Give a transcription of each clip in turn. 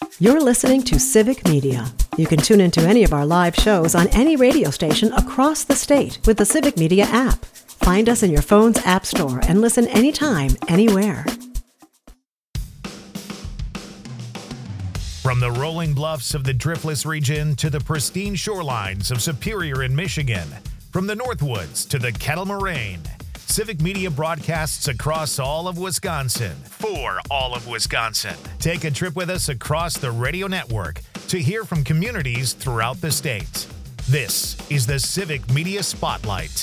You're listening to Civic Media. You can tune into any of our live shows on any radio station across the state with the Civic Media app. Find us in your phone's app store and listen anytime, anywhere. From the rolling bluffs of the Driftless region to the pristine shorelines of Superior in Michigan, from the Northwoods to the Kettle Moraine, Civic Media broadcasts across all of Wisconsin for all of Wisconsin. Take a trip with us across the radio network to hear from communities throughout the state. This is the Civic Media Spotlight.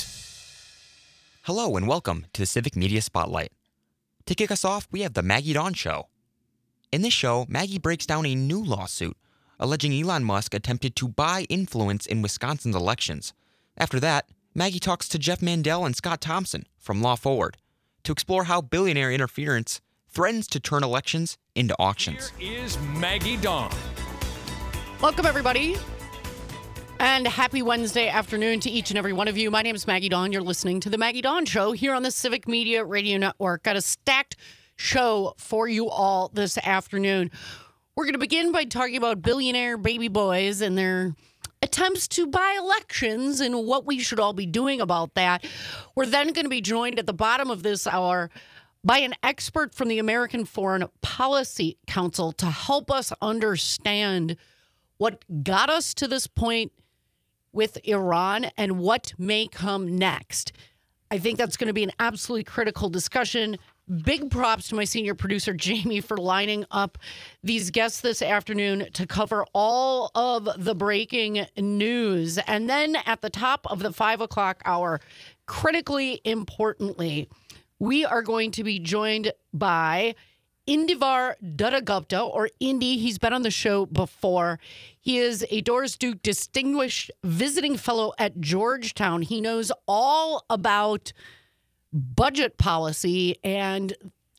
Hello and welcome to the Civic Media Spotlight. To kick us off, we have the Maggie Dawn Show. In this show, Maggie breaks down a new lawsuit alleging Elon Musk attempted to buy influence in Wisconsin's elections. After that, Maggie talks to Jeff Mandel and Scott Thompson from Law Forward to explore how billionaire interference threatens to turn elections into auctions. Here is Maggie Dawn. Welcome, everybody, and happy Wednesday afternoon to each and every one of you. My name is Maggie Dawn. You're listening to the Maggie Dawn Show here on the Civic Media Radio Network. Got a stacked show for you all this afternoon. We're going to begin by talking about billionaire baby boys and their attempts to buy elections and what we should all be doing about that. We're then going to be joined at the bottom of this hour by an expert from the American Foreign Policy Council to help us understand what got us to this point with Iran and what may come next. I think that's going to be an absolutely critical discussion. Big props to my senior producer, Jamie, for lining up these guests this afternoon to cover all of the breaking news. And then at the top of the 5 o'clock hour, critically importantly, we are going to be joined by Indivar Dutta-Gupta, or Indy. He's been on the show before. He is a Doris Duke Distinguished Visiting Fellow at Georgetown. He knows all about budget policy and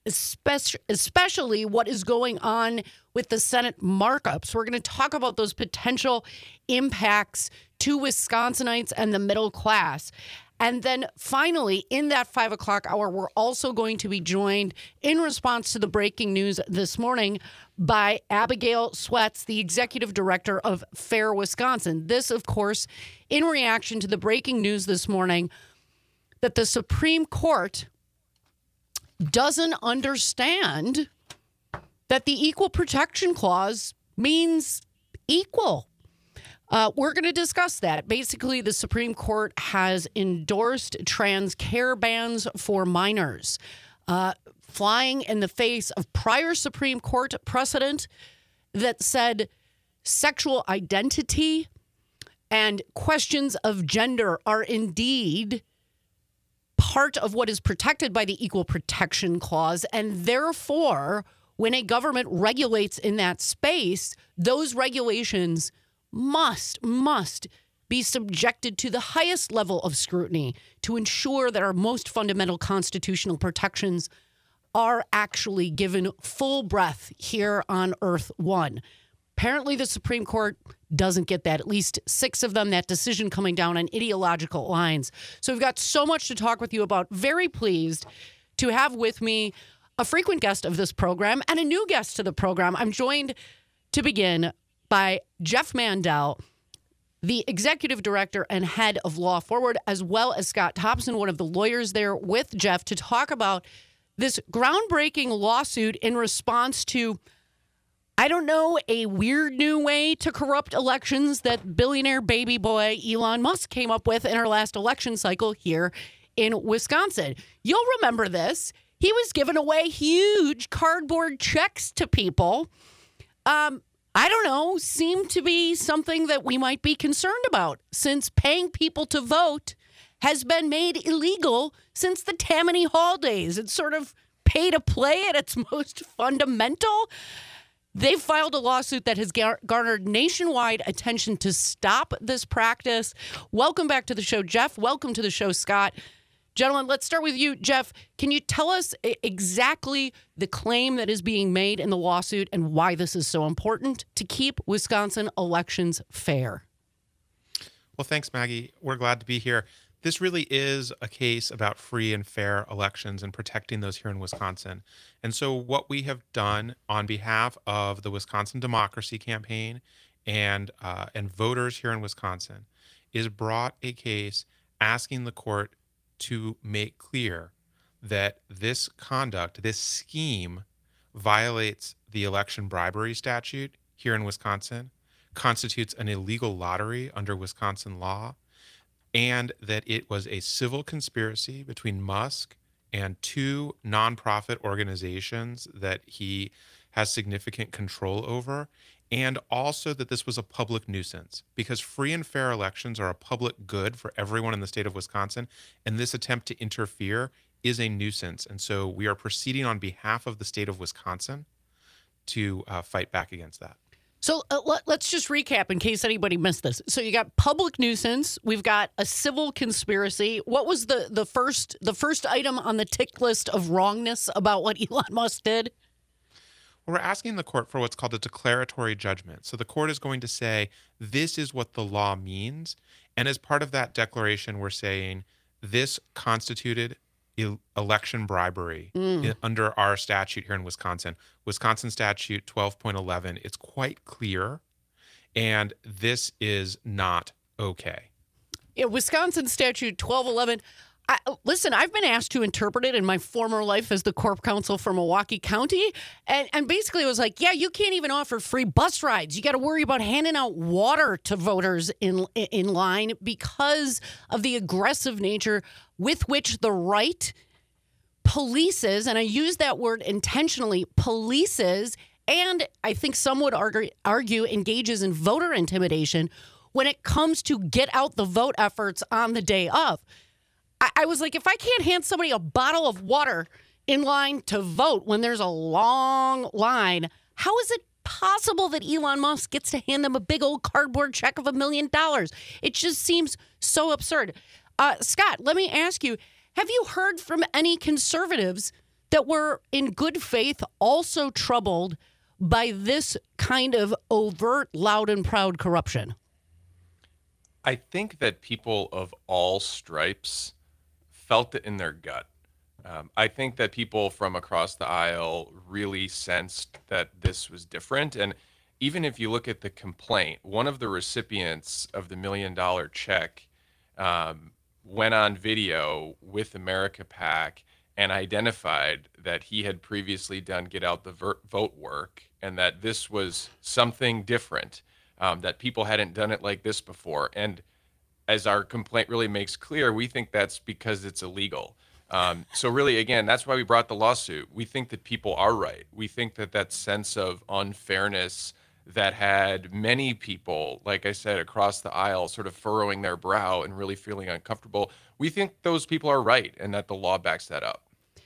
especially what is going on with the Senate markups. We're going to talk about those potential impacts to Wisconsinites and the middle class. And then finally, in that 5 o'clock hour, we're also going to be joined in response to the breaking news this morning by Abigail Sweats, the executive director of FAIR Wisconsin. This, of course, in reaction to the breaking news this morning that the Supreme Court doesn't understand that the Equal Protection Clause means equal. We're going to discuss that. Basically, the Supreme Court has endorsed trans care bans for minors, flying in the face of prior Supreme Court precedent that said sexual identity and questions of gender are indeed part of what is protected by the Equal Protection Clause, and therefore, when a government regulates in that space, those regulations must be subjected to the highest level of scrutiny to ensure that our most fundamental constitutional protections are actually given full breath here on Earth One. Apparently, the Supreme Court doesn't get that. At least 6 of them, that decision coming down on ideological lines. So we've got so much to talk with you about. Very pleased to have with me a frequent guest of this program and a new guest to the program. I'm joined to begin by Jeff Mandel, the executive director and head of Law Forward, as well as Scott Thompson, one of the lawyers there with Jeff, to talk about this groundbreaking lawsuit in response to, I don't know, a weird new way to corrupt elections that billionaire baby boy Elon Musk came up with in our last election cycle here in Wisconsin. You'll remember this. He was giving away huge cardboard checks to people. I don't know, seemed to be something that we might be concerned about, since paying people to vote has been made illegal since the Tammany Hall days. It's sort of pay to play at its most fundamental. They've filed a lawsuit that has garnered nationwide attention to stop this practice. Welcome back to the show, Jeff. Welcome to the show, Scott. Gentlemen, let's start with you. Jeff, can you tell us exactly the claim that is being made in the lawsuit and why this is so important to keep Wisconsin elections fair? Well, thanks, Maggie. We're glad to be here. This really is a case about free and fair elections and protecting those here in Wisconsin. And so what we have done on behalf of the Wisconsin Democracy Campaign and voters here in Wisconsin is brought a case asking the court to make clear that this conduct, this scheme, violates the election bribery statute here in Wisconsin, constitutes an illegal lottery under Wisconsin law, and that it was a civil conspiracy between Musk and two nonprofit organizations that he has significant control over, and also that this was a public nuisance, because free and fair elections are a public good for everyone in the state of Wisconsin, and this attempt to interfere is a nuisance. And so we are proceeding on behalf of the state of Wisconsin to fight back against that. So let's just recap in case anybody missed this. So you got public nuisance, we've got a civil conspiracy. What was the first item on the tick list of wrongness about what Elon Musk did? We're asking the court for what's called a declaratory judgment. So the court is going to say, this is what the law means. And as part of that declaration, we're saying this constituted election bribery under our statute here in Wisconsin. Wisconsin statute 12.11. It's quite clear, and this is not okay. Yeah, Wisconsin statute 1211. Listen, I've been asked to interpret it in my former life as the Corp Counsel for Milwaukee County. And basically it was like, yeah, you can't even offer free bus rides. You got to worry about handing out water to voters in line because of the aggressive nature with which the right polices, and I use that word intentionally, polices, and I think some would argue engages in voter intimidation when it comes to get out the vote efforts on the day of. I was like, if I can't hand somebody a bottle of water in line to vote when there's a long line, how is it possible that Elon Musk gets to hand them a big old cardboard check of $1 million? It just seems so absurd. Scott, let me ask you, have you heard from any conservatives that were in good faith also troubled by this kind of overt, loud and proud corruption? I think that people of all stripes felt it in their gut. I think that people from across the aisle really sensed that this was different. And even if you look at the complaint, one of the recipients of the $1 million check went on video with America PAC and identified that he had previously done get out the vote work and that this was something different, that people hadn't done it like this before. And as our complaint really makes clear, we think that's because it's illegal. So really, again, that's why we brought the lawsuit. We think that people are right. We think that that sense of unfairness that had many people, like I said, across the aisle sort of furrowing their brow and really feeling uncomfortable, we think those people are right and that the law backs that up.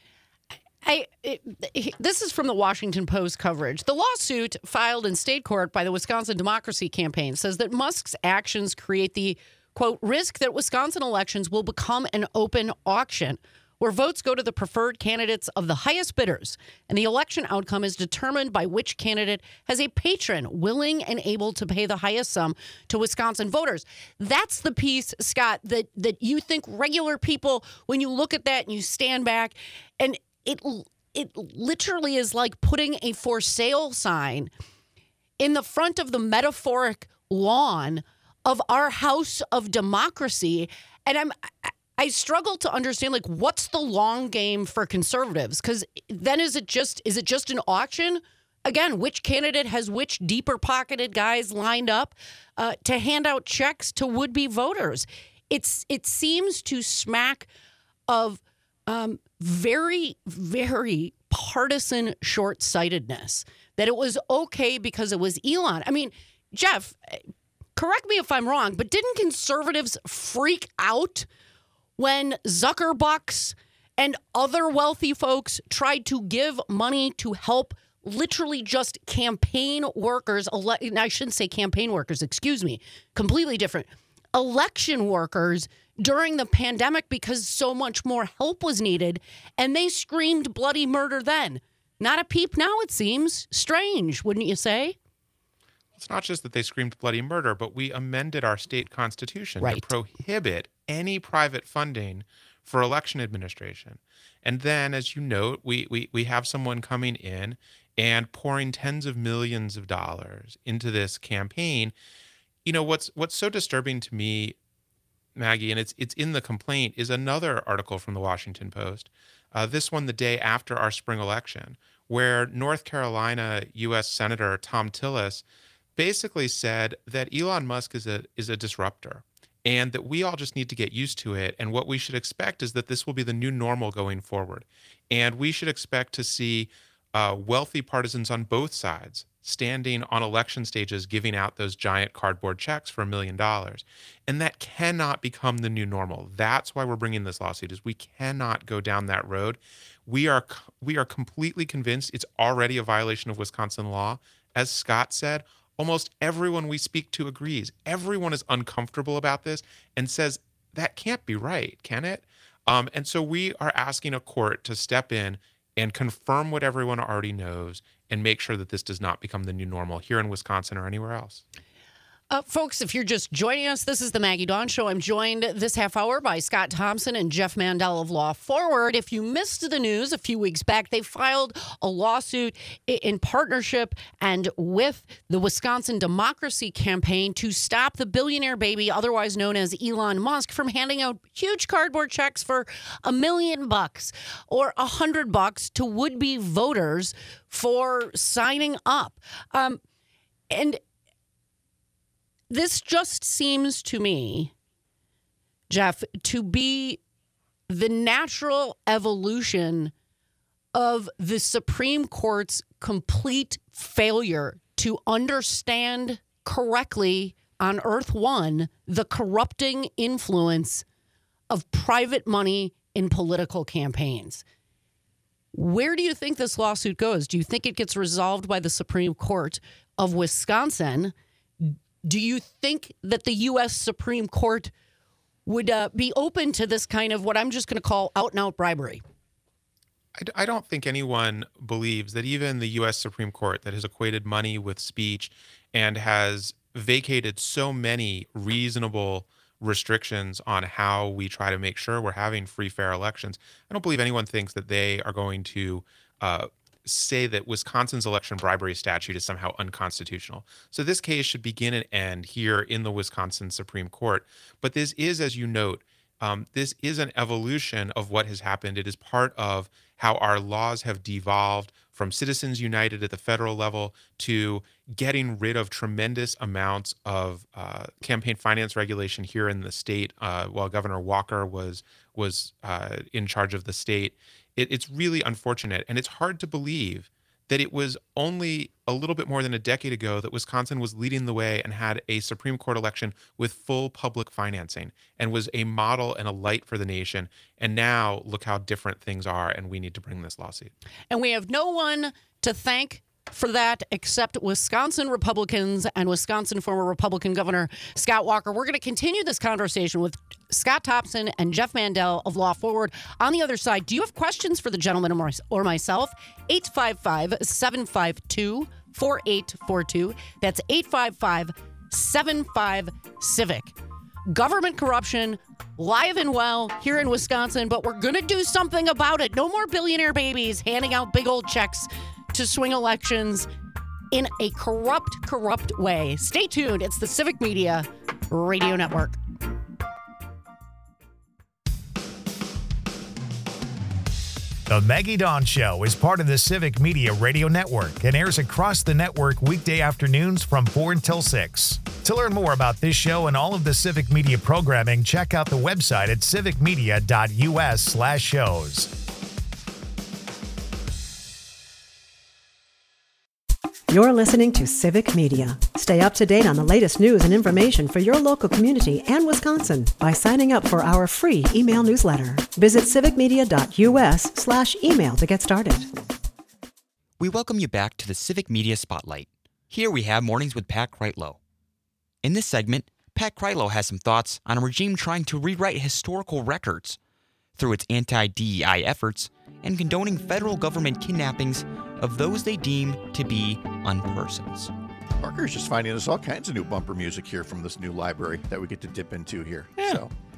This is from the Washington Post coverage. The lawsuit filed in state court by the Wisconsin Democracy Campaign says that Musk's actions create the, quote, risk that Wisconsin elections will become an open auction where votes go to the preferred candidates of the highest bidders, and the election outcome is determined by which candidate has a patron willing and able to pay the highest sum to Wisconsin voters. That's the piece, Scott, that you think regular people, when you look at that and you stand back, and it literally is like putting a for sale sign in the front of the metaphoric lawn of our house of democracy. And I struggle to understand, like, what's the long game for conservatives? Because then is it just an auction? Again, which candidate has which deeper pocketed guys lined up to hand out checks to would-be voters? It seems to smack of very, very partisan short-sightedness, that it was okay because it was Elon. I mean, Jeff, correct me if I'm wrong, but didn't conservatives freak out when Zuckerbucks and other wealthy folks tried to give money to help literally just campaign workers, I shouldn't say campaign workers, excuse me, completely different, election workers during the pandemic because so much more help was needed, and they screamed bloody murder then. Not a peep now, it seems. Strange, wouldn't you say? It's not just that they screamed bloody murder, but we amended our state constitution to prohibit any private funding for election administration. And then, as you note, we have someone coming in and pouring tens of millions of dollars into this campaign. What's so disturbing to me, Maggie, and it's in the complaint, is another article from the Washington Post, this one the day after our spring election, where North Carolina U.S. Senator Thom Tillis basically said that Elon Musk is a disruptor and that we all just need to get used to it. And what we should expect is that this will be the new normal going forward. And we should expect to see wealthy partisans on both sides standing on election stages giving out those giant cardboard checks for $1 million. And that cannot become the new normal. That's why we're bringing this lawsuit, is we cannot go down that road. We are completely convinced it's already a violation of Wisconsin law. As Scott said, almost everyone we speak to agrees. Everyone is uncomfortable about this and says that can't be right, can it? And so we are asking a court to step in and confirm what everyone already knows and make sure that this does not become the new normal here in Wisconsin or anywhere else. Folks, if you're just joining us, this is the Maggie Dawn Show. I'm joined this half hour by Scott Thompson and Jeff Mandel of Law Forward. If you missed the news a few weeks back, they filed a lawsuit in partnership and with the Wisconsin Democracy Campaign to stop the billionaire baby, otherwise known as Elon Musk, from handing out huge cardboard checks for $1 million or $100 to would-be voters for signing up. And this just seems to me, Jeff, to be the natural evolution of the Supreme Court's complete failure to understand correctly on Earth One the corrupting influence of private money in political campaigns. Where do you think this lawsuit goes? Do you think it gets resolved by the Supreme Court of Wisconsin? Do you think that the U.S. Supreme Court would be open to this kind of what I'm just going to call out-and-out bribery? I don't think anyone believes that even the U.S. Supreme Court, that has equated money with speech and has vacated so many reasonable restrictions on how we try to make sure we're having free, fair elections, I don't believe anyone thinks that they are going to say that Wisconsin's election bribery statute is somehow unconstitutional. So this case should begin and end here in the Wisconsin Supreme Court. But this is, as you note, this is an evolution of what has happened. It is part of how our laws have devolved from Citizens United at the federal level to getting rid of tremendous amounts of campaign finance regulation here in the state while Governor Walker was in charge of the state. It's really unfortunate, and it's hard to believe that it was only a little bit more than a decade ago that Wisconsin was leading the way and had a Supreme Court election with full public financing and was a model and a light for the nation. And now look how different things are, and we need to bring this lawsuit. And we have no one to thank for that except Wisconsin Republicans and Wisconsin former Republican Governor Scott Walker. We're going to continue this conversation with Scott Thompson and Jeff Mandel of Law Forward. On the other side, do you have questions for the gentleman or myself? 855-752-4842. That's 855-75-CIVIC. Government corruption, live and well here in Wisconsin, but we're going to do something about it. No more billionaire babies handing out big old checks to swing elections in a corrupt way. Stay tuned. It's the Civic Media Radio Network. The Maggie Dawn Show is part of the Civic Media Radio Network and airs across the network weekday afternoons from 4 until 6. To learn more about this show and all of the Civic Media programming, check out the website at civicmedia.us/shows. You're listening to Civic Media. Stay up to date on the latest news and information for your local community and Wisconsin by signing up for our free email newsletter. Visit civicmedia.us/email to get started. We welcome you back to the Civic Media Spotlight. Here we have Mornings with Pat Kreitlow. In this segment, Pat Kreitlow has some thoughts on a regime trying to rewrite historical records through its anti-DEI efforts and condoning federal government kidnappings of those they deem to be unpersons. Parker's just finding us all kinds of new bumper music here from this new library that we get to dip into here. Yeah. So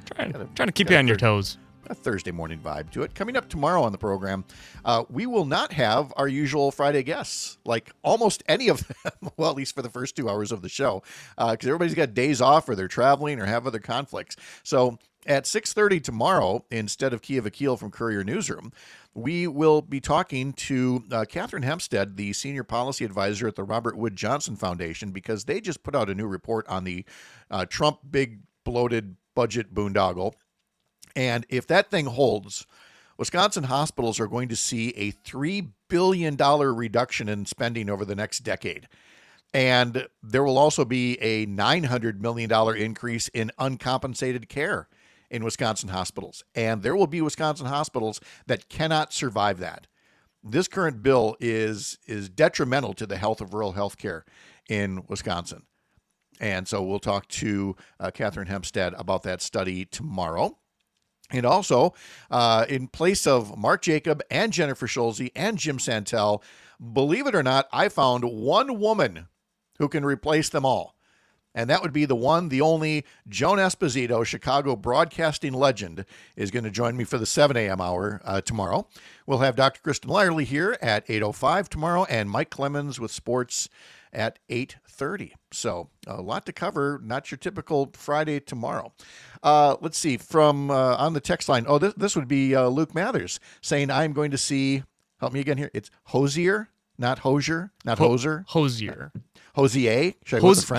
Trying to keep you on your toes. A Thursday morning vibe to it. Coming up tomorrow on the program, we will not have our usual Friday guests, like almost any of them, well, at least for the first 2 hours of the show, because everybody's got days off or they're traveling or have other conflicts. So at 6:30 tomorrow, instead of Kia Vakil from Courier Newsroom, we will be talking to Catherine Hempstead, the senior policy advisor at the Robert Wood Johnson Foundation, because they just put out a new report on the Trump big bloated budget boondoggle. And if that thing holds, Wisconsin hospitals are going to see a $3 billion reduction in spending over the next decade. And there will also be a $900 million increase in uncompensated care in Wisconsin hospitals. And there will be Wisconsin hospitals that cannot survive that. This current bill is detrimental to the health of rural health care in Wisconsin. And so we'll talk to Catherine Hempstead about that study tomorrow. And also, in place of Mark Jacob and Jennifer Schulze and Jim Santel, believe it or not, I found one woman who can replace them all. And that would be the one, the only Joan Esposito, Chicago broadcasting legend, is going to join me for the 7 a.m. hour tomorrow. We'll have Dr. Kristen Lyerly here at 8:05 tomorrow, and Mike Clemens with sports at 8:30. So a lot to cover, not your typical Friday tomorrow. Let's see, from on the text line, this would be Luke Mathers saying, I'm going to see, help me again here, it's Hosier, not Hosier, not Hoser. Hosier. Hosier? Should I go with the French?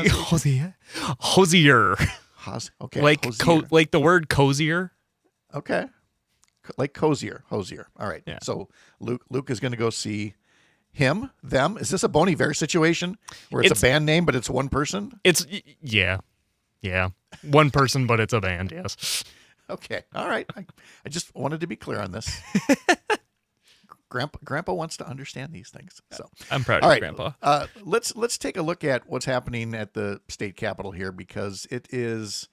Hosier. Okay. Like the word cozier. Okay. Like Hosier. All right. Yeah. So Luke is going to go see him, them. Is this a Bon Iver situation where it's a band name, but it's one person? Yeah. One person, but it's a band, yes. Okay. All right. I just wanted to be clear on this. Grandpa wants to understand these things. So I'm proud of you, Grandpa. Let's take a look at what's happening at the state capitol here, because it is,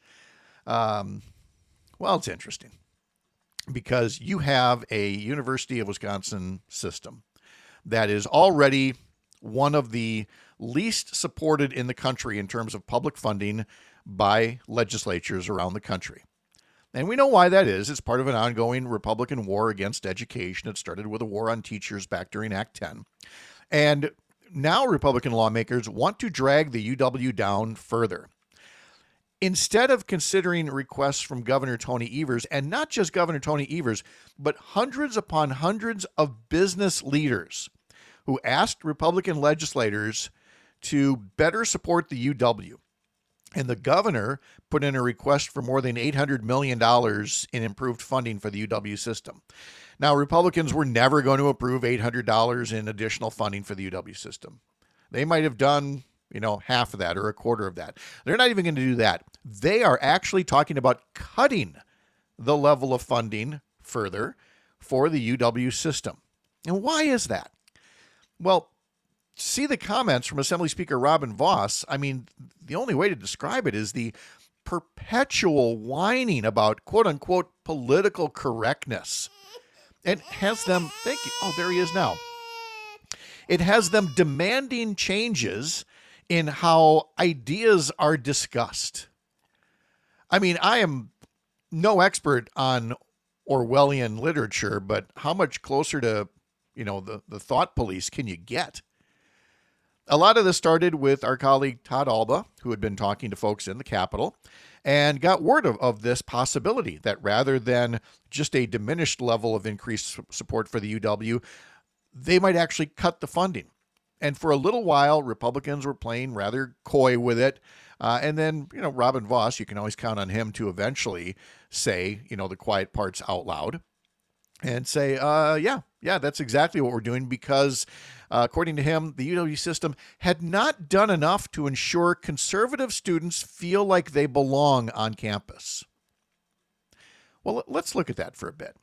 it's interesting. Because you have a University of Wisconsin system that is already one of the least supported in the country in terms of public funding by legislatures around the country. And we know why that is. It's part of an ongoing Republican war against education. It started with a war on teachers back during Act 10. And now Republican lawmakers want to drag the UW down further. Instead of considering requests from Governor Tony Evers, and not just Governor Tony Evers, but hundreds upon hundreds of business leaders who asked Republican legislators to better support the UW. And the governor put in a request for more than $800 million in improved funding for the UW system. Now, Republicans were never going to approve $800 in additional funding for the UW system. They might have done, half of that or a quarter of that. They're not even going to do that. They are actually talking about cutting the level of funding further for the UW system. And why is that? Well, see the comments from Assembly Speaker Robin Vos. I mean, the only way to describe it is the perpetual whining about quote unquote political correctness. It has them, thank you. Oh, there he is now. It has them demanding changes in how ideas are discussed. I mean, I am no expert on Orwellian literature, but how much closer to, the thought police can you get? A lot of this started with our colleague Todd Alba, who had been talking to folks in the Capitol and got word of this possibility that rather than just a diminished level of increased support for the UW, they might actually cut the funding. And for a little while, Republicans were playing rather coy with it. And then, Robin Vos, you can always count on him to eventually say, the quiet parts out loud and say, yeah, that's exactly what we're doing because according to him, the UW system had not done enough to ensure conservative students feel like they belong on campus. Well, let's look at that for a bit.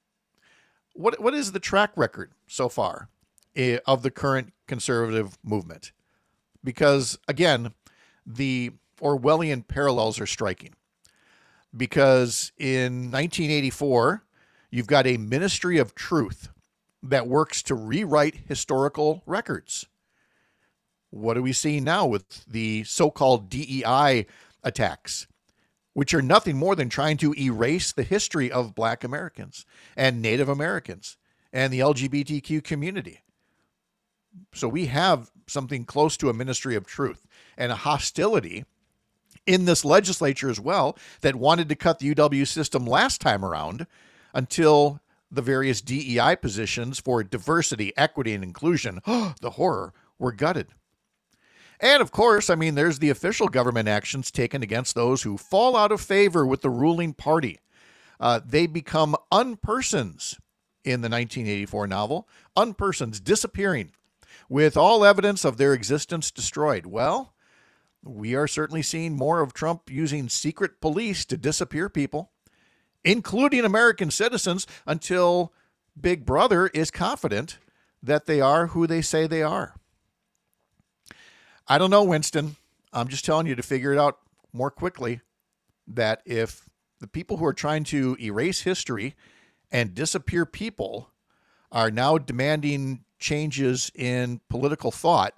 What is the track record so far of the current conservative movement? Because, again, the Orwellian parallels are striking. Because in 1984, you've got a Ministry of Truth that works to rewrite historical records. What do we see now with the so-called DEI attacks? which are nothing more than trying to erase the history of Black Americans and Native Americans and the LGBTQ community. So we have something close to a ministry of truth and a hostility in this legislature as well that wanted to cut the UW system last time around until the various DEI positions for diversity, equity, and inclusion, the horror, were gutted. And of course, there's the official government actions taken against those who fall out of favor with the ruling party. They become unpersons in the 1984 novel, unpersons disappearing with all evidence of their existence destroyed. Well, we are certainly seeing more of Trump using secret police to disappear people, including American citizens, until Big Brother is confident that they are who they say they are. I don't know, Winston. I'm just telling you to figure it out more quickly, that if the people who are trying to erase history and disappear people are now demanding changes in political thought,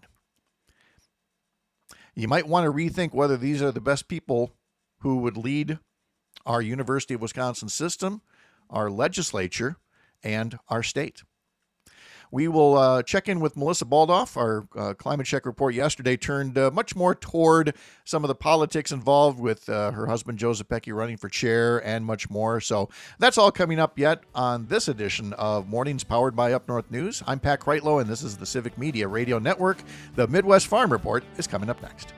you might want to rethink whether these are the best people who would lead our University of Wisconsin system, our legislature, and our state. We will check in with Melissa Baldoff. Our climate check report yesterday turned much more toward some of the politics involved with her husband, Joe Zepecki, running for chair and much more. So that's all coming up yet on this edition of Mornings Powered by Up North News. I'm Pat Kreitlow, and this is the Civic Media Radio Network. The Midwest Farm Report is coming up next.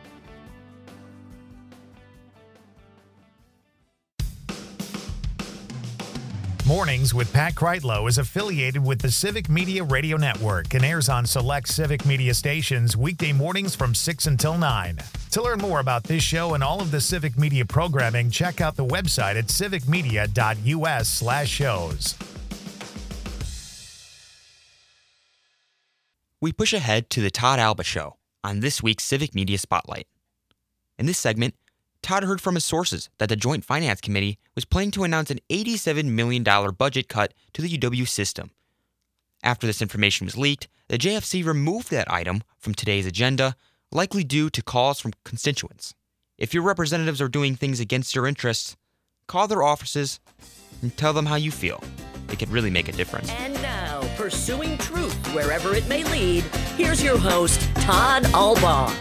Mornings with Pat Kreitlow is affiliated with the Civic Media Radio Network and airs on select Civic Media stations weekday mornings from 6 until 9. To learn more about this show and all of the Civic Media programming, check out the website at civicmedia.us/shows. We push ahead to the Todd Alba Show on this week's Civic Media Spotlight. In this segment, Todd heard from his sources that the Joint Finance Committee was planning to announce an $87 million budget cut to the UW system. After this information was leaked, the JFC removed that item from today's agenda, likely due to calls from constituents. If your representatives are doing things against your interests, call their offices and tell them how you feel. It could really make a difference. And now, pursuing truth wherever it may lead, here's your host, Todd Alba.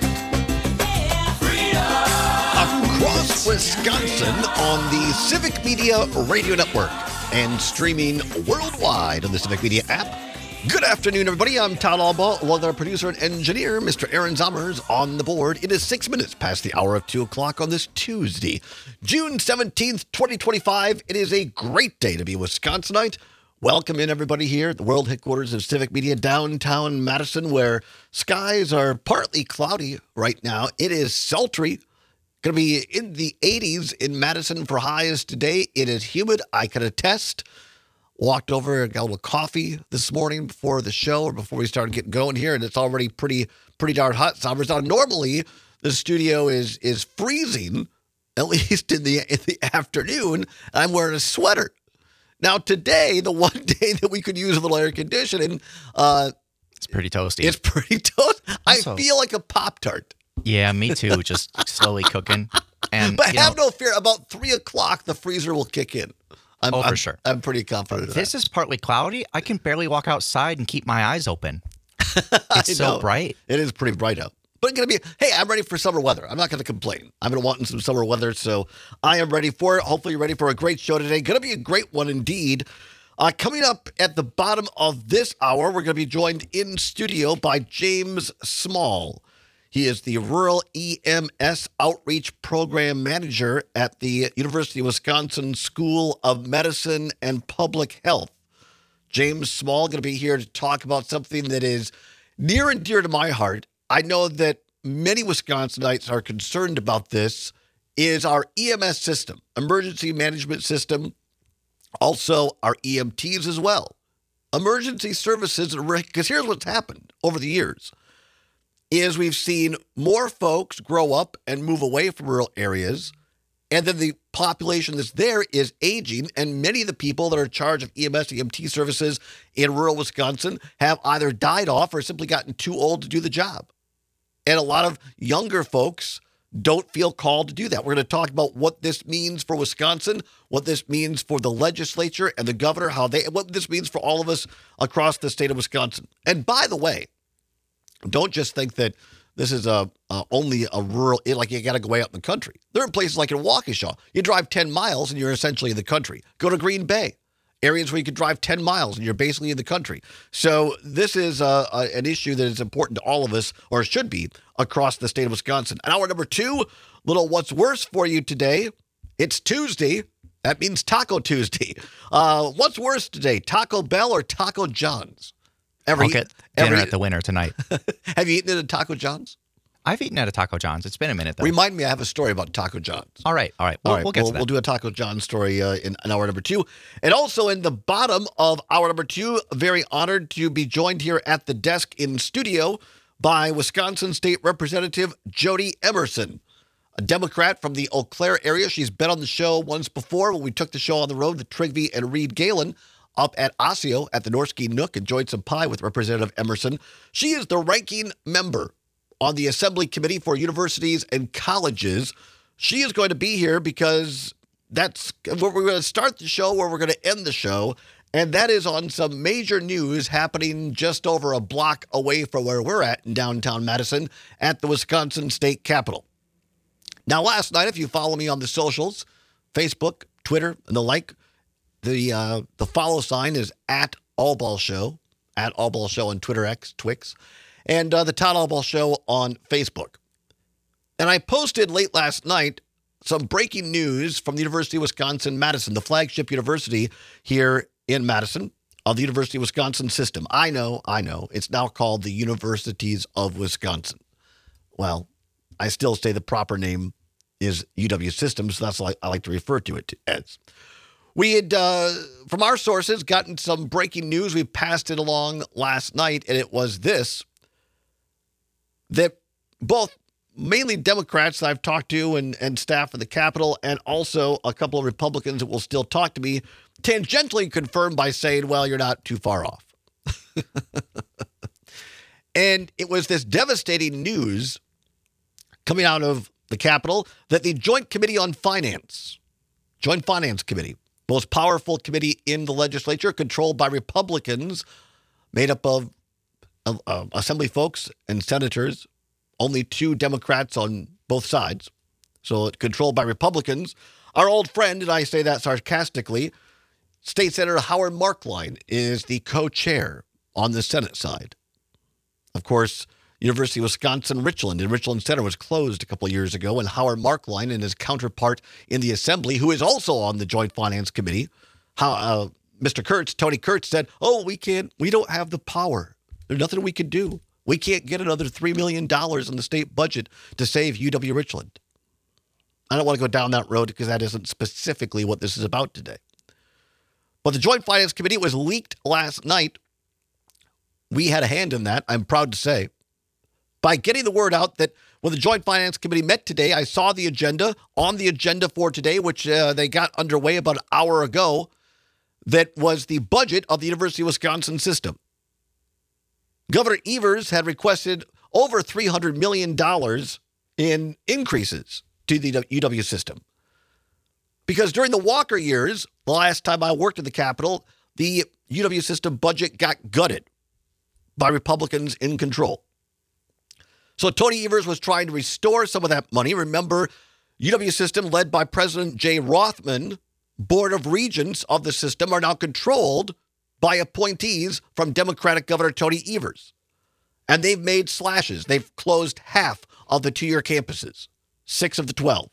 Across Wisconsin on the Civic Media Radio Network and streaming worldwide on the Civic Media app. Good afternoon, everybody. I'm Todd Alba, along with our producer and engineer, Mr. Aaron Zommers, on the board. It is 6 minutes past the hour of 2 o'clock on this Tuesday, June 17th, 2025. It is a great day to be a Wisconsinite. Welcome in, everybody, here at the world headquarters of Civic Media, downtown Madison, where skies are partly cloudy right now. It is sultry. Going to be in the 80s in Madison for highs today. It is humid. I can attest. Walked over and got a little coffee this morning before the show or before we started getting going here, and it's already pretty darn hot. Now, normally the studio is freezing, at least in the afternoon. I'm wearing a sweater. Now today, the one day that we could use a little air conditioning, it's pretty toasty. It's pretty toasty. I feel like a Pop-Tart. Yeah, me too. Just slowly cooking. But have no fear. About 3 o'clock, the freezer will kick in. For sure. I'm pretty confident of that. This is partly cloudy. I can barely walk outside and keep my eyes open. It's so bright. It is pretty bright out. But it's going to be, hey, I'm ready for summer weather. I'm not going to complain. I'm going to want some summer weather, so I am ready for it. Hopefully you're ready for a great show today. Going to be a great one indeed. Coming up at the bottom of this hour, we're going to be joined in studio by James Small. He is the Rural EMS Outreach Program Manager at the University of Wisconsin School of Medicine and Public Health. James Small going to be here to talk about something that is near and dear to my heart. I know that many Wisconsinites are concerned about this, is our EMS system, emergency management system, also our EMTs as well. Emergency services, because here's what's happened over the years. Is we've seen more folks grow up and move away from rural areas, and then the population that's there is aging, and many of the people that are in charge of EMS, EMT services in rural Wisconsin have either died off or simply gotten too old to do the job. And a lot of younger folks don't feel called to do that. We're going to talk about what this means for Wisconsin, what this means for the legislature and the governor, what this means for all of us across the state of Wisconsin. And by the way, don't just think that this is only a rural, like you got to go way out in the country. There are places like in Waukesha, you drive 10 miles and you're essentially in the country. Go to Green Bay, areas where you could drive 10 miles and you're basically in the country. So this is an issue that is important to all of us, or should be, across the state of Wisconsin. And hour number 2, little what's worse for you today. It's Tuesday. That means Taco Tuesday. What's worse today, Taco Bell or Taco John's? I'll get dinner at the winner tonight. Have you eaten at a Taco John's? I've eaten at a Taco John's. It's been a minute, though. Remind me, I have a story about Taco John's. All right. We'll get to that. We'll do a Taco John's story in hour number 2. And also in the bottom of hour number 2, very honored to be joined here at the desk in studio by Wisconsin State Representative Jody Emerson, a Democrat from the Eau Claire area. She's been on the show once before when we took the show on the road, the Trigby and Reed Galen, up at Osseo at the Norski Nook, enjoyed some pie with Representative Emerson. She is the ranking member on the Assembly Committee for Universities and Colleges. She is going to be here because that's where we're going to start the show, where we're going to end the show, and that is on some major news happening just over a block away from where we're at in downtown Madison at the Wisconsin State Capitol. Now, last night, if you follow me on the socials, Facebook, Twitter, and the like, the follow sign is at Allball Show on Twitter X, Twix, and the Todd Allball Show on Facebook. And I posted late last night some breaking news from the University of Wisconsin-Madison, the flagship university here in Madison of the University of Wisconsin system. I know. It's now called the Universities of Wisconsin. Well, I still say the proper name is UW System, so that's what I like to refer to it as. We had, from our sources, gotten some breaking news. We passed it along last night, and it was this, that both mainly Democrats that I've talked to and staff in the Capitol, and also a couple of Republicans that will still talk to me, tangentially confirmed by saying, well, you're not too far off. And it was this devastating news coming out of the Capitol that the Joint Committee on Finance, Joint Finance Committee, most powerful committee in the legislature, controlled by Republicans, made up of Assembly folks and senators, only 2 Democrats on both sides. So controlled by Republicans. Our old friend, and I say that sarcastically, State Senator Howard Marklein is the co-chair on the Senate side. Of course, University of Wisconsin-Richland. And Richland Center was closed a couple of years ago, and Howard Marklein and his counterpart in the Assembly, who is also on the Joint Finance Committee, Mr. Kurtz, Tony Kurtz, said, we don't have the power. There's nothing we can do. We can't get another $3 million in the state budget to save UW-Richland. I don't want to go down that road because that isn't specifically what this is about today. But the Joint Finance Committee was leaked last night. We had a hand in that, I'm proud to say, by getting the word out that when the Joint Finance Committee met today, I saw the agenda on the agenda for today, which they got underway about an hour ago, that was the budget of the University of Wisconsin system. Governor Evers had requested over $300 million in increases to the UW system. Because during the Walker years, the last time I worked at the Capitol, the UW system budget got gutted by Republicans in control. So Tony Evers was trying to restore some of that money. Remember, UW system led by President Jay Rothman, Board of Regents of the system are now controlled by appointees from Democratic Governor Tony Evers. And they've made slashes. They've closed half of the 2-year campuses, 6 of the 12.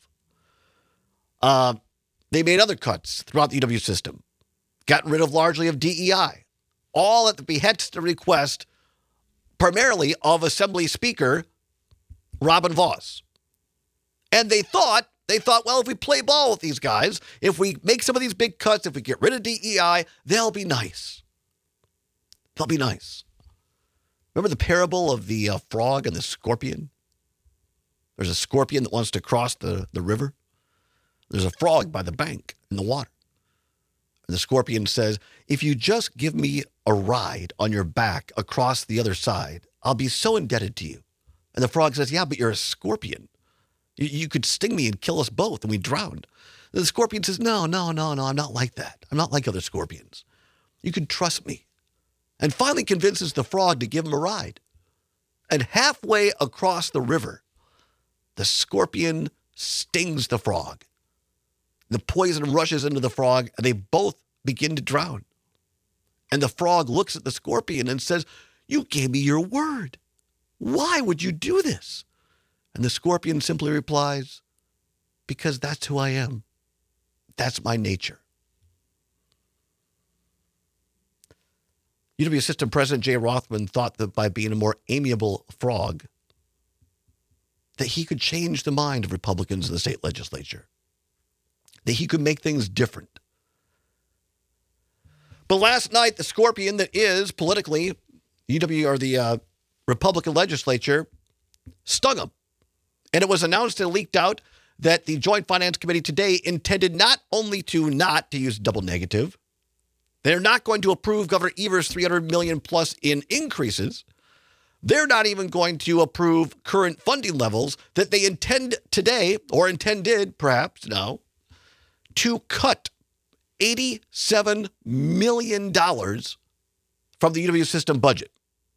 They made other cuts throughout the UW system, gotten rid of largely of DEI, all at the behest and request primarily of Assembly Speaker Robin Vos. And they thought, well, if we play ball with these guys, if we make some of these big cuts, if we get rid of DEI, they'll be nice. They'll be nice. Remember the parable of the frog and the scorpion? There's a scorpion that wants to cross the river. There's a frog by the bank in the water. And the scorpion says, if you just give me a ride on your back across the other side, I'll be so indebted to you. And the frog says, yeah, but you're a scorpion. You could sting me and kill us both, and we drowned. The scorpion says, no, I'm not like that. I'm not like other scorpions. You can trust me. And finally convinces the frog to give him a ride. And halfway across the river, the scorpion stings the frog. The poison rushes into the frog, and they both begin to drown. And the frog looks at the scorpion and says, you gave me your word. Why would you do this? And the scorpion simply replies, because that's who I am. That's my nature. UW System President Jay Rothman thought that by being a more amiable frog, that he could change the mind of Republicans in the state legislature, that he could make things different. But last night, the scorpion that is politically UW or the Republican legislature stung him. And it was announced and leaked out that the Joint Finance Committee today intended not only to use double negative, they're not going to approve Governor Evers' $300 million plus in increases. They're not even going to approve current funding levels that they intend today, or intended perhaps now, to cut $87 million from the UW system budget.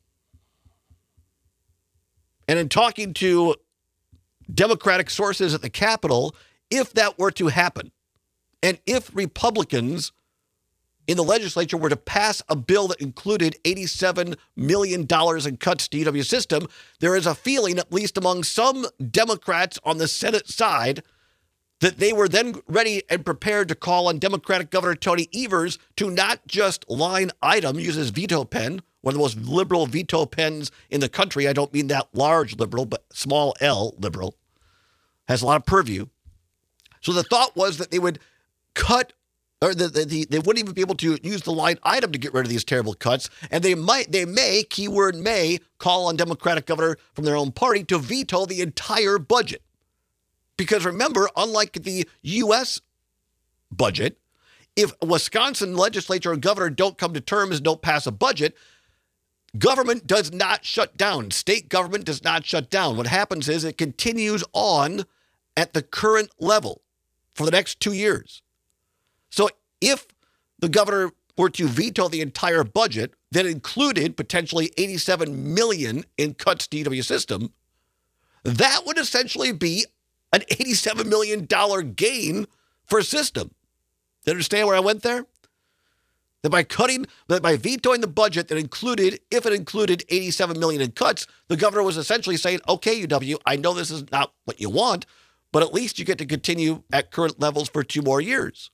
And in talking to Democratic sources at the Capitol, if that were to happen, and if Republicans in the legislature were to pass a bill that included $87 million in cuts to UW system, there is a feeling, at least among some Democrats on the Senate side, that they were then ready and prepared to call on Democratic Governor Tony Evers to not just line item, use his veto pen, one of the most liberal veto pens in the country. I don't mean that large liberal, but small L liberal. Has a lot of purview. So the thought was that they would cut, or they wouldn't even be able to use the line item to get rid of these terrible cuts. And they may, keyword may, call on Democratic governor from their own party to veto the entire budget. Because remember, unlike the U.S. budget, if a Wisconsin legislature and governor don't come to terms and don't pass a budget, government does not shut down. State government does not shut down. What happens is it continues on at the current level for the next 2 years. So if the governor were to veto the entire budget that included potentially $87 million in cuts to UW system, that would essentially be an $87 million gain for system. You understand where I went there? That by vetoing the budget that included, if it included $87 million in cuts, the governor was essentially saying, okay, UW, I know this is not what you want, but at least you get to continue at current levels for 2 more years.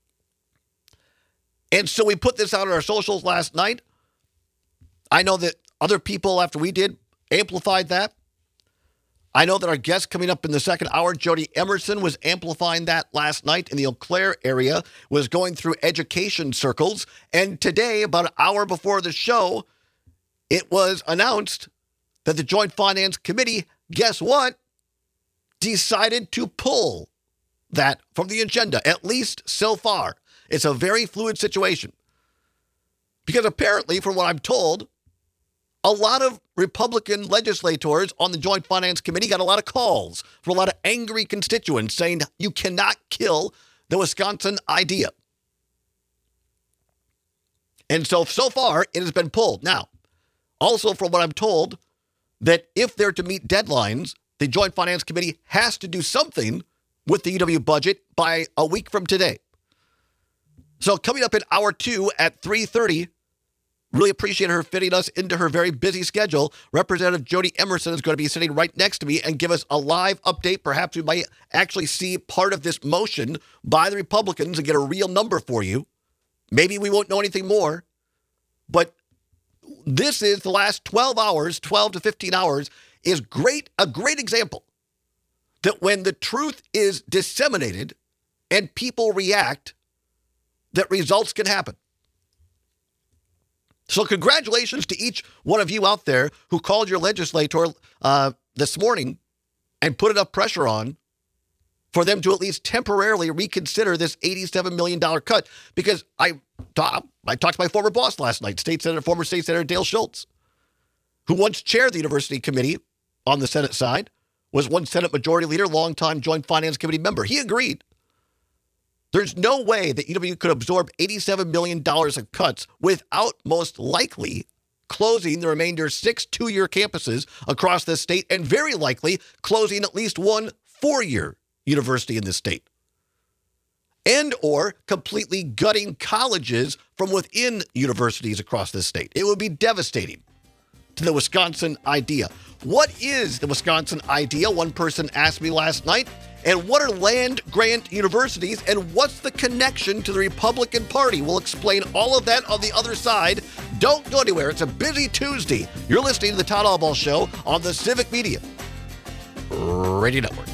And so we put this out on our socials last night. I know that other people, after we did, amplified that. I know that our guest coming up in the second hour, Jody Emerson, was amplifying that last night in the Eau Claire area, was going through education circles. And today, about an hour before the show, it was announced that the Joint Finance Committee, guess what, decided to pull that from the agenda, at least so far. It's a very fluid situation. Because apparently, from what I'm told, a lot of Republican legislators on the Joint Finance Committee got a lot of calls from a lot of angry constituents saying you cannot kill the Wisconsin idea. And so far, it has been pulled. Now, also from what I'm told, that if they're to meet deadlines, the Joint Finance Committee has to do something with the UW budget by a week from today. So coming up in hour 2 at 3:30, really appreciate her fitting us into her very busy schedule. Representative Jody Emerson is going to be sitting right next to me and give us a live update. Perhaps we might actually see part of this motion by the Republicans and get a real number for you. Maybe we won't know anything more. But this is the last 12 hours, 12 to 15 hours, is a great example that when the truth is disseminated and people react, that results can happen. So congratulations to each one of you out there who called your legislator this morning and put enough pressure on for them to at least temporarily reconsider this $87 million cut. Because I talked to my former boss last night, former State Senator Dale Schultz, who once chaired the University Committee on the Senate side, was one Senate Majority Leader, longtime Joint Finance Committee member. He agreed. There's no way that UW could absorb $87 million of cuts without most likely closing the remainder 6 two-year campuses across the state and very likely closing at least one 4-year university in the state. And or completely gutting colleges from within universities across the state. It would be devastating to the Wisconsin idea. What is the Wisconsin idea? One person asked me last night. And what are land-grant universities, and what's the connection to the Republican Party? We'll explain all of that on the other side. Don't go anywhere. It's a busy Tuesday. You're listening to the Todd Albaugh Show on the Civic Media Radio Network.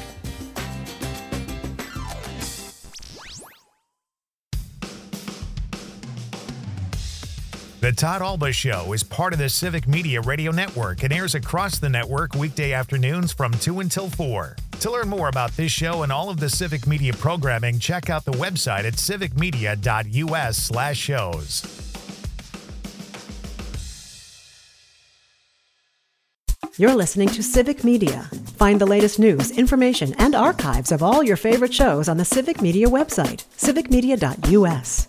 The Todd Albaugh Show is part of the Civic Media Radio Network and airs across the network weekday afternoons from 2 until 4. To learn more about this show and all of the Civic Media programming, check out the website at civicmedia.us/shows. You're listening to Civic Media. Find the latest news, information, and archives of all your favorite shows on the Civic Media website, civicmedia.us.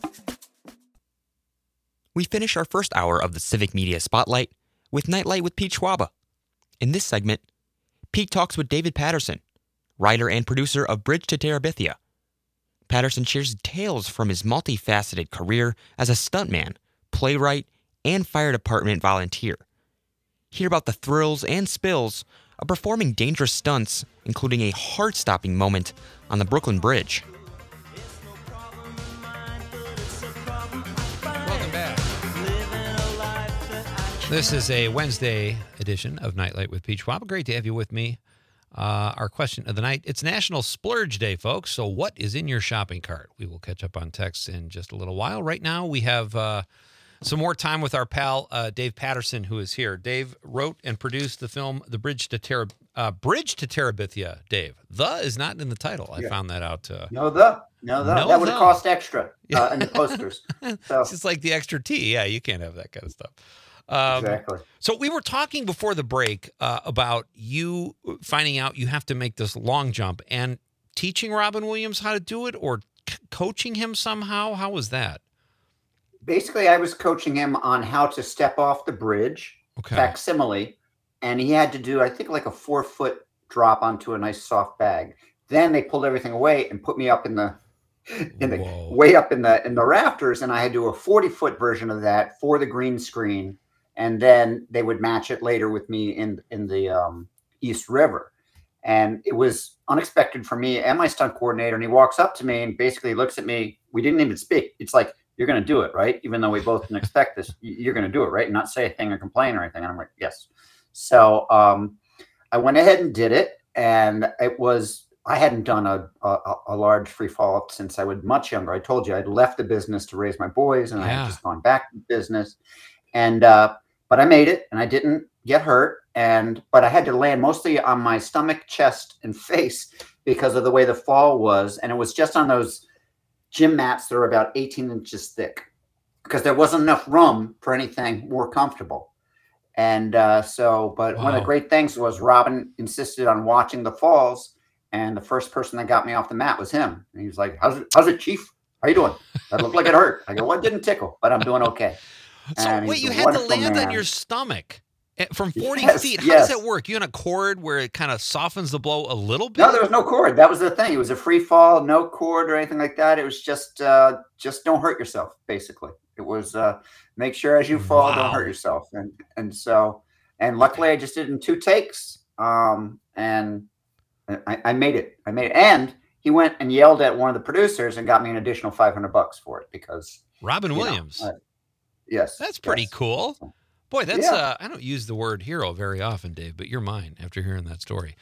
We finish our first hour of the Civic Media Spotlight with Nightlight with Pete Schwaba. In this segment, Pete talks with David Patterson, writer and producer of Bridge to Terabithia. Patterson shares tales from his multifaceted career as a stuntman, playwright, and fire department volunteer. Hear about the thrills and spills of performing dangerous stunts, including a heart-stopping moment on the Brooklyn Bridge. This is a Wednesday edition of Nightlight with Pete Schwab. Great to have you with me. Our question of the night, it's National Splurge Day, folks. So what is in your shopping cart? We will catch up on texts in just a little while. Right now, we have some more time with our pal, Dave Patterson, who is here. Dave wrote and produced the film The Bridge to Terabithia, Dave. The is not in the title. I found that out. No, that would have cost extra in the posters. So. It's just like the extra T. Yeah, you can't have that kind of stuff. Exactly. So we were talking before the break about you finding out you have to make this long jump and teaching Robin Williams how to do it or coaching him somehow. How was that? Basically, I was coaching him on how to step off the bridge, facsimile, and he had to do, I think, like a 4-foot drop onto a nice soft bag. Then they pulled everything away and put me up way up in the rafters, and I had to do a 40-foot version of that for the green screen. And then they would match it later with me in the East River. And it was unexpected for me and my stunt coordinator. And he walks up to me and basically looks at me. We didn't even speak. It's like, you're going to do it, right? Even though we both didn't expect this, you're going to do it, right? And not say a thing or complain or anything. And I'm like, yes. So I went ahead and did it. And I hadn't done a large free fall up since I was much younger. I told you I'd left the business to raise my boys, and I had just gone back to the business. And but I made it, and I didn't get hurt. But I had to land mostly on my stomach, chest, and face because of the way the fall was. And it was just on those gym mats that are about 18 inches thick because there wasn't enough room for anything more comfortable. And one of the great things was Robin insisted on watching the falls. And the first person that got me off the mat was him. And he was like, how's it, Chief? How you doing? That looked like it hurt. I go, well, it didn't tickle, but I'm doing okay. So wait, you had to land on your stomach from 40 feet. How does that work? You on a cord where it kind of softens the blow a little bit? No, there was no cord. That was the thing. It was a free fall, no cord or anything like that. It was just don't hurt yourself, basically. It was make sure as you fall, don't hurt yourself. And luckily I just did it in 2 takes. And I made it. And he went and yelled at one of the producers and got me an additional $500 for it because Robin Williams. Yes. That's pretty cool. Boy, that's I don't use the word hero very often, Dave, but you're mine after hearing that story.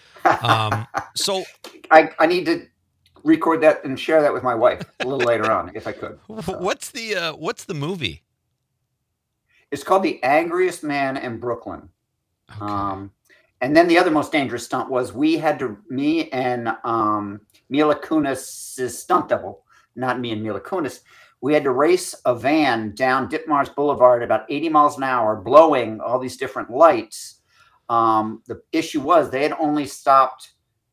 So I need to record that and share that with my wife a little later on if I could. So. What's the movie? It's called The Angriest Man in Brooklyn. Okay. And then the other most dangerous stunt was me and Mila Kunis' stunt double, not me and Mila Kunis. We had to race a van down Ditmars Boulevard about 80 miles an hour, blowing all these different lights. The issue was they had only stopped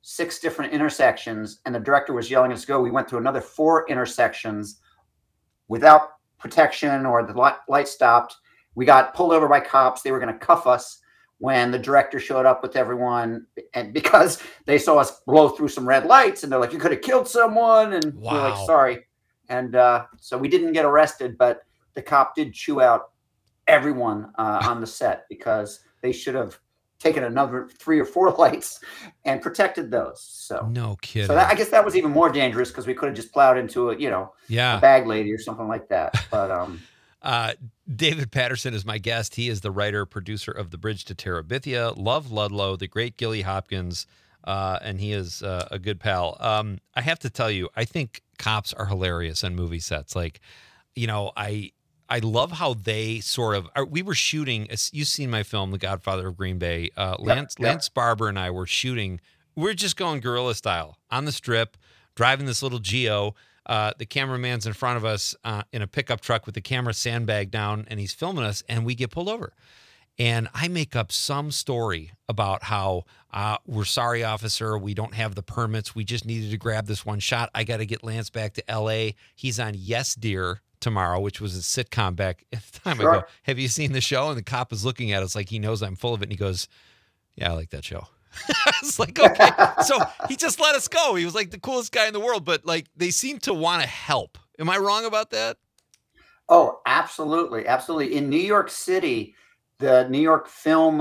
6 different intersections, and the director was yelling at us to go. We went through another 4 intersections without protection, or the light stopped. We got pulled over by cops. They were going to cuff us when the director showed up with everyone, and because they saw us blow through some red lights, and they're like, "You could have killed someone," and we're like, "Sorry." And so we didn't get arrested, but the cop did chew out everyone on the set because they should have taken another 3 or 4 lights and protected those. So no kidding. So I guess that was even more dangerous because we could have just plowed into a bag lady or something like that. But David Patterson is my guest. He is the writer, producer of The Bridge to Terabithia, Love Ludlow, the great Gilly Hopkins, and he is a good pal. I have to tell you, I think cops are hilarious on movie sets. Like, I love how they sort of we were shooting. You've seen my film, The Godfather of Green Bay. Lance Barber and I were shooting. We're just going guerrilla style on the strip, driving this little Geo. The cameraman's in front of us in a pickup truck with the camera sandbag down, and he's filming us, and we get pulled over. And I make up some story about how we're sorry, officer. We don't have the permits. We just needed to grab this one shot. I got to get Lance back to L.A. He's on Yes, Dear tomorrow, which was a sitcom back at the time. Sure. I go, have you seen the show? And the cop is looking at us like he knows I'm full of it. And he goes, yeah, I like that show. It's like, okay. So he just let us go. He was like the coolest guy in the world, but like they seem to want to help. Am I wrong about that? Oh, absolutely. Absolutely. In New York City, the New York Film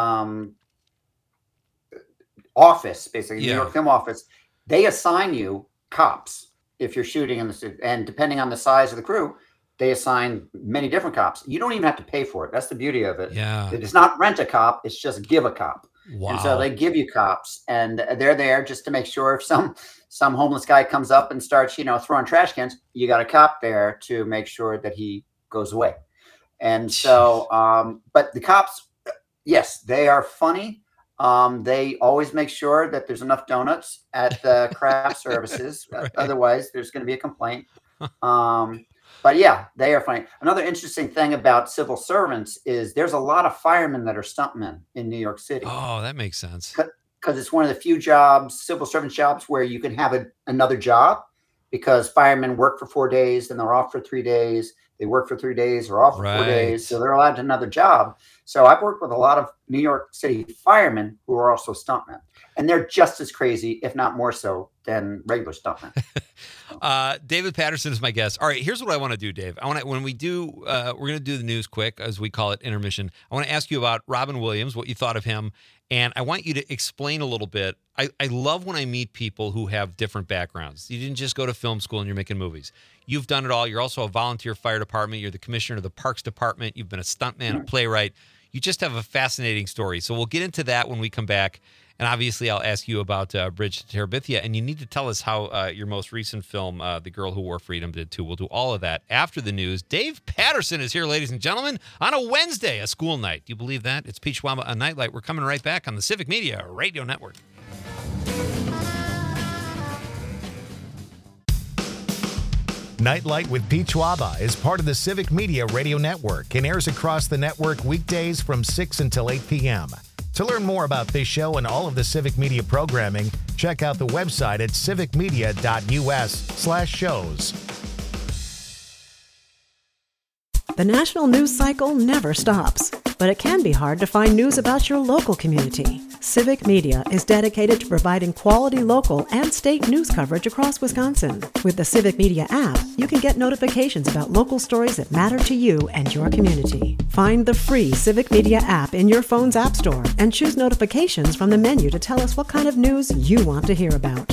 office, basically, New York Film Office, they assign you cops if you're shooting in the city. And depending on the size of the crew, they assign many different cops. You don't even have to pay for it. That's the beauty of it. Yeah. It's not rent a cop. It's just give a cop. Wow. And so they give you cops, and they're there just to make sure if some homeless guy comes up and starts, throwing trash cans, you got a cop there to make sure that he goes away. And so, but the cops, yes, they are funny. They always make sure that there's enough donuts at the craft services. Right. Otherwise, there's going to be a complaint. But yeah, they are funny. Another interesting thing about civil servants is there's a lot of firemen that are stuntmen in New York City. Oh, that makes sense. Because it's one of the few jobs, civil servant jobs, where you can have another job, because firemen work for 4 days and they're off for 3 days. They work for 3 days or off for 4 days. So they're allowed another job. So I've worked with a lot of New York City firemen who are also stuntmen. And they're just as crazy, if not more so, than regular stuntmen. David Patterson is my guest. All right, here's what I want to do, Dave. When we do, we're going to do the news quick, as we call it, intermission. I want to ask you about Robin Williams, what you thought of him, and I want you to explain a little bit. I love when I meet people who have different backgrounds. You didn't just go to film school and you're making movies. You've done it all. You're also a volunteer fire department. You're the commissioner of the Parks Department. You've been a stuntman, a playwright. You just have a fascinating story. So we'll get into that when we come back. And obviously, I'll ask you about Bridge to Terabithia. And you need to tell us how your most recent film, The Girl Who Wore Freedom, did too. We'll do all of that after the news. Dave Patterson is here, ladies and gentlemen, on a Wednesday, a school night. Do you believe that? It's Peach Wamba, a Nightlight. We're coming right back on the Civic Media Radio Network. Nightlight with Pete Schwaba is part of the Civic Media Radio Network and airs across the network weekdays from 6 until 8 p.m. To learn more about this show and all of the Civic Media programming, check out the website at civicmedia.us/shows. The national news cycle never stops, but it can be hard to find news about your local community. Civic Media is dedicated to providing quality local and state news coverage across Wisconsin. With the Civic Media app, you can get notifications about local stories that matter to you and your community. Find the free Civic Media app in your phone's app store and choose notifications from the menu to tell us what kind of news you want to hear about.